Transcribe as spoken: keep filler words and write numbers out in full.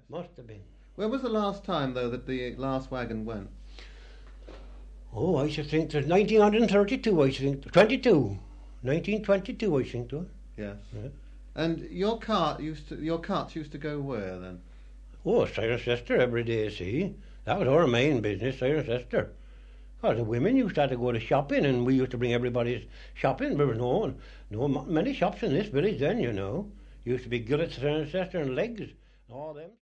Must have been. When was the last time, though, that the last wagon went? Oh, I should think there's nineteen thirty-two, I should think. twenty-two. nineteen twenty-two, I think, though. Yes. Yeah. And your cart used to, your carts used to go where, then? Oh, Cirencester every day, see. That was our main business, Cirencester. Well, the women used to have to go to shopping, and we used to bring everybody's shopping. There was no, no many shops in this village then, you know. Used to be Gillett, Cirencester and Legs, and all them.